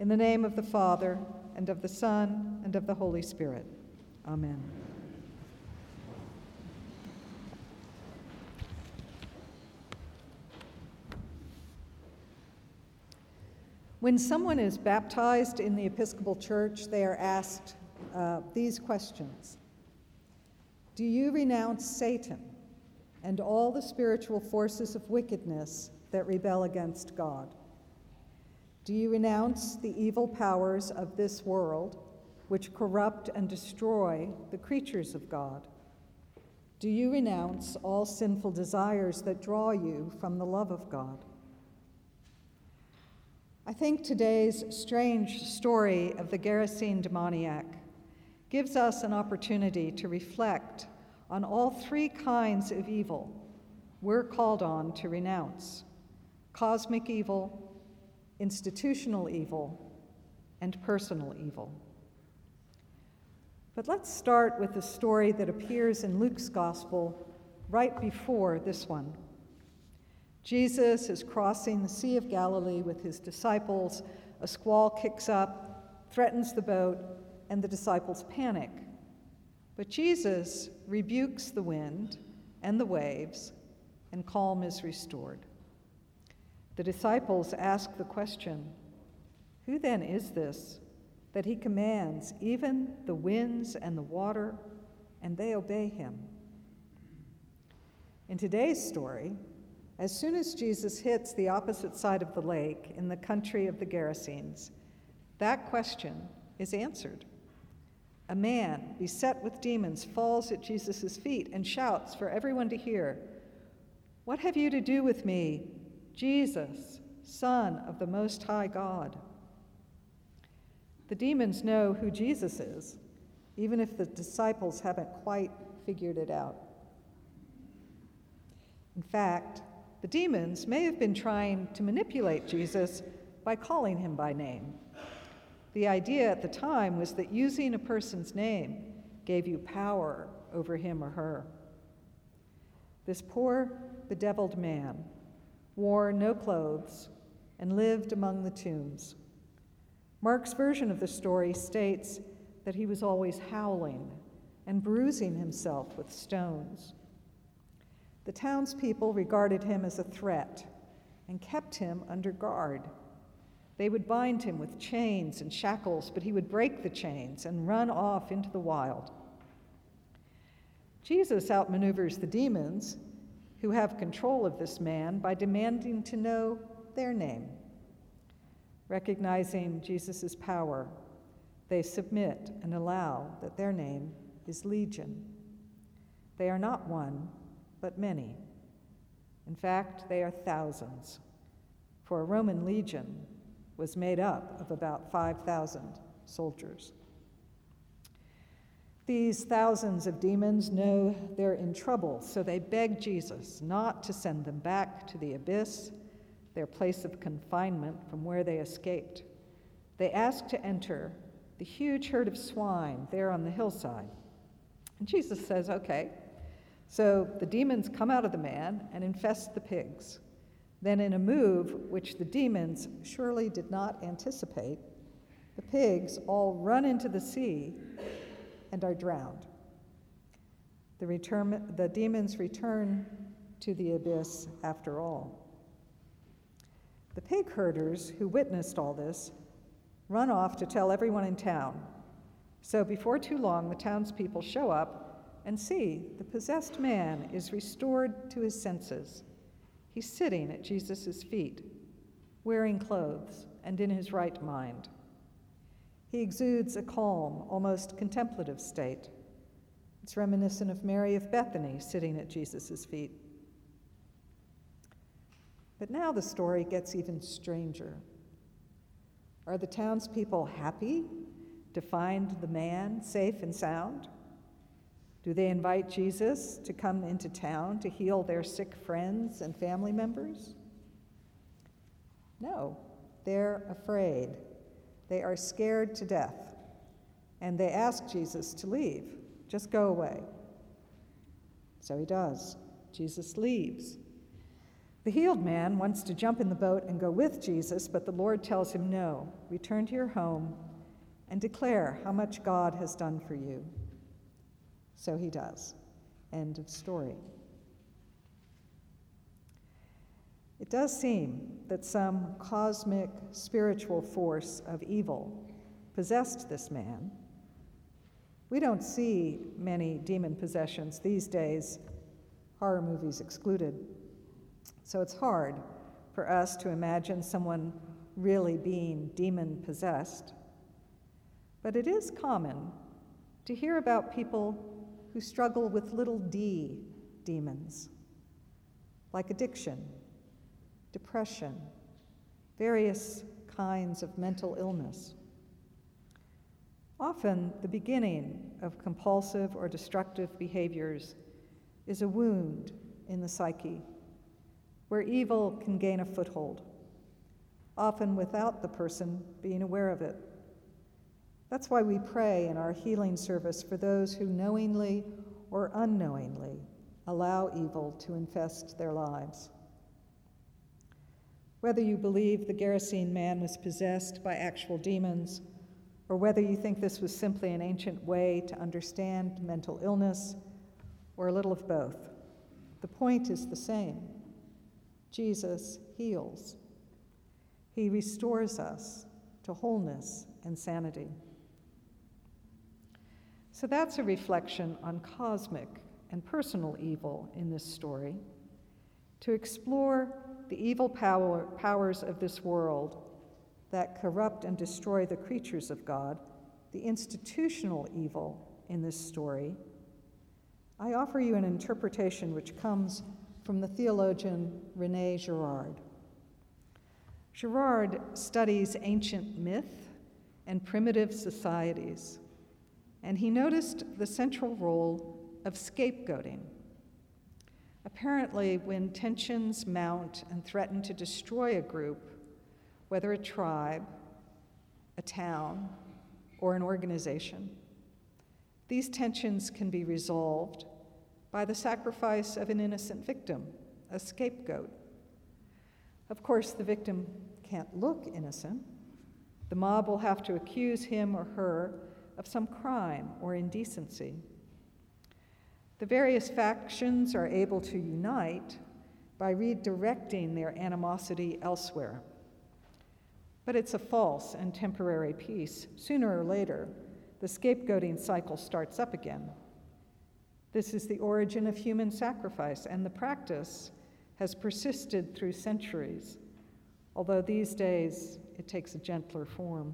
In the name of the Father, and of the Son, and of the Holy Spirit. Amen. When someone is baptized in the Episcopal Church, they are asked these questions. Do you renounce Satan and all the spiritual forces of wickedness that rebel against God? Do you renounce the evil powers of this world, which corrupt and destroy the creatures of God? Do you renounce all sinful desires that draw you from the love of God? I think today's strange story of the Gerasene demoniac gives us an opportunity to reflect on all three kinds of evil we're called on to renounce: cosmic evil, institutional evil, and personal evil. But let's start with the story that appears in Luke's gospel right before this one. Jesus is crossing the Sea of Galilee with his disciples. A squall kicks up, threatens the boat, and the disciples panic. But Jesus rebukes the wind and the waves, and calm is restored. The disciples ask the question, "Who then is this, that he commands even the winds and the water, and they obey him?" In today's story, as soon as Jesus hits the opposite side of the lake in the country of the Gerasenes, that question is answered. A man beset with demons falls at Jesus' feet and shouts for everyone to hear, "What have you to do with me, Jesus, Son of the Most High God?" The demons know who Jesus is, even if the disciples haven't quite figured it out. In fact, the demons may have been trying to manipulate Jesus by calling him by name. The idea at the time was that using a person's name gave you power over him or her. This poor, bedeviled man wore no clothes and lived among the tombs. Mark's version of the story states that he was always howling and bruising himself with stones. The townspeople regarded him as a threat and kept him under guard. They would bind him with chains and shackles, but he would break the chains and run off into the wild. Jesus outmaneuvers the demons, who have control of this man, by demanding to know their name. Recognizing Jesus' power, they submit and allow that their name is Legion. They are not one, but many. In fact, they are thousands, for a Roman legion was made up of about 5,000 soldiers. These thousands of demons know they're in trouble, so they beg Jesus not to send them back to the abyss, their place of confinement from where they escaped. They ask to enter the huge herd of swine there on the hillside. And Jesus says, okay. So the demons come out of the man and infest the pigs. Then, in a move which the demons surely did not anticipate, the pigs all run into the sea and are drowned. The demons return to the abyss after all. The pig herders who witnessed all this run off to tell everyone in town. So before too long, the townspeople show up and see the possessed man is restored to his senses. He's sitting at Jesus' feet, wearing clothes and in his right mind. He exudes a calm, almost contemplative state. It's reminiscent of Mary of Bethany sitting at Jesus' feet. But now the story gets even stranger. Are the townspeople happy to find the man safe and sound? Do they invite Jesus to come into town to heal their sick friends and family members? No, they're afraid. They are scared to death, and they ask Jesus to leave. Just go away. So he does. Jesus leaves. The healed man wants to jump in the boat and go with Jesus, but the Lord tells him, no, return to your home and declare how much God has done for you. So he does. End of story. It does seem that some cosmic spiritual force of evil possessed this man. We don't see many demon possessions these days, horror movies excluded. So it's hard for us to imagine someone really being demon-possessed. But it is common to hear about people who struggle with little d demons, like addiction, depression, various kinds of mental illness. Often, the beginning of compulsive or destructive behaviors is a wound in the psyche, where evil can gain a foothold, often without the person being aware of it. That's why we pray in our healing service for those who knowingly or unknowingly allow evil to infest their lives. Whether you believe the Gerasene man was possessed by actual demons, or whether you think this was simply an ancient way to understand mental illness, or a little of both, the point is the same. Jesus heals. He restores us to wholeness and sanity. So that's a reflection on cosmic and personal evil in this story. To explore the evil powers of this world that corrupt and destroy the creatures of God, the institutional evil in this story, I offer you an interpretation which comes from the theologian René Girard. Girard studies ancient myth and primitive societies, and he noticed the central role of scapegoating. Apparently, when tensions mount and threaten to destroy a group, whether a tribe, a town, or an organization, these tensions can be resolved by the sacrifice of an innocent victim, a scapegoat. Of course, the victim can't look innocent. The mob will have to accuse him or her of some crime or indecency. The various factions are able to unite by redirecting their animosity elsewhere. But it's a false and temporary peace. Sooner or later, the scapegoating cycle starts up again. This is the origin of human sacrifice, and the practice has persisted through centuries, although these days it takes a gentler form.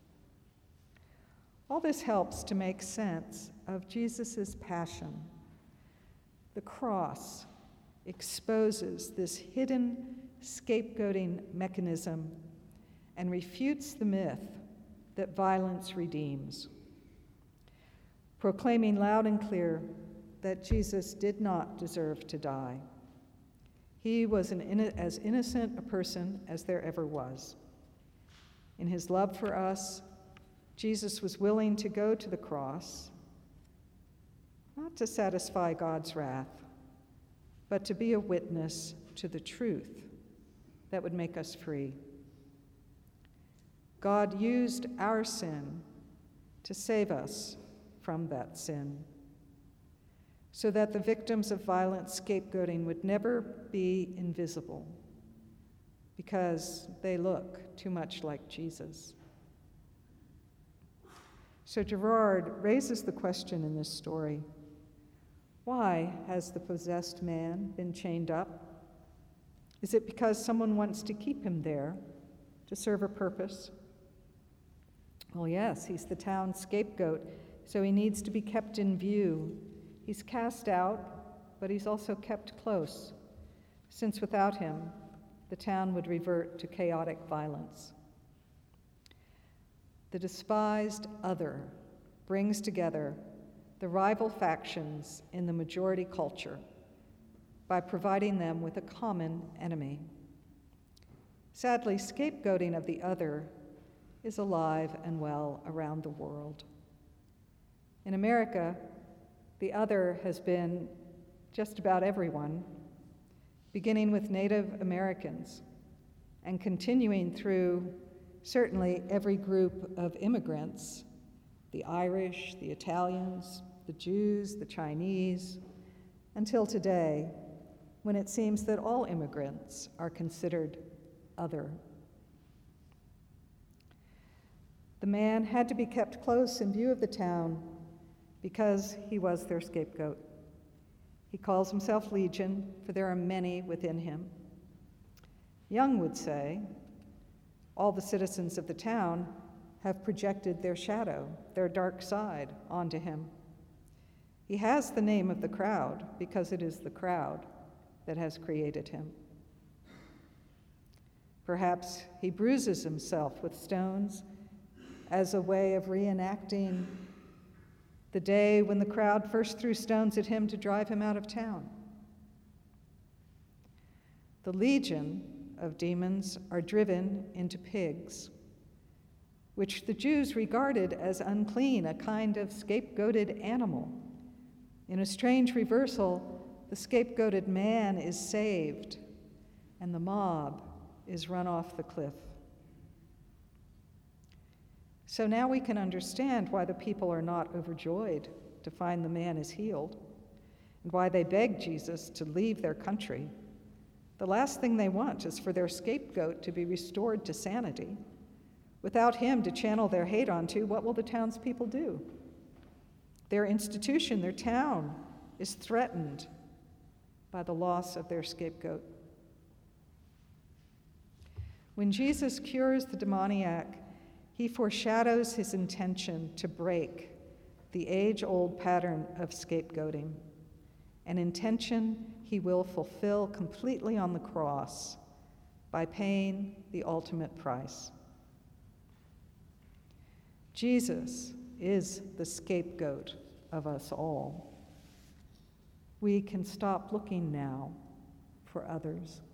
All this helps to make sense of Jesus' passion. The cross exposes this hidden scapegoating mechanism and refutes the myth that violence redeems, proclaiming loud and clear that Jesus did not deserve to die. He was as innocent a person as there ever was. In his love for us, Jesus was willing to go to the cross, not to satisfy God's wrath, but to be a witness to the truth that would make us free. God used our sin to save us from that sin, so that the victims of violent scapegoating would never be invisible, because they look too much like Jesus. So Girard raises the question in this story: why has the possessed man been chained up? Is it because someone wants to keep him there to serve a purpose? Well, yes, he's the town scapegoat, so he needs to be kept in view. He's cast out, but he's also kept close, since without him, the town would revert to chaotic violence. The despised other brings together the rival factions in the majority culture by providing them with a common enemy. Sadly, scapegoating of the other is alive and well around the world. In America, the other has been just about everyone. beginning with Native Americans and continuing through certainly every group of immigrants, the Irish, the Italians, the Jews, the Chinese, until today, when it seems that all immigrants are considered other. The man had to be kept close in view of the town because he was their scapegoat. He calls himself Legion, for there are many within him. Young would say, all the citizens of the town have projected their shadow, their dark side, onto him. He has the name of the crowd because it is the crowd that has created him. Perhaps he bruises himself with stones as a way of reenacting the day when the crowd first threw stones at him to drive him out of town. The legion of demons are driven into pigs, which the Jews regarded as unclean, a kind of scapegoated animal. In a strange reversal, the scapegoated man is saved, and the mob is run off the cliff. So now we can understand why the people are not overjoyed to find the man is healed, and why they beg Jesus to leave their country. The last thing they want is for their scapegoat to be restored to sanity. Without him to channel their hate onto, what will the townspeople do? Their institution, their town, is threatened by the loss of their scapegoat. When Jesus cures the demoniac, he foreshadows his intention to break the age-old pattern of scapegoating, an intention he will fulfill completely on the cross by paying the ultimate price. Jesus is the scapegoat of us all. We can stop looking now for others.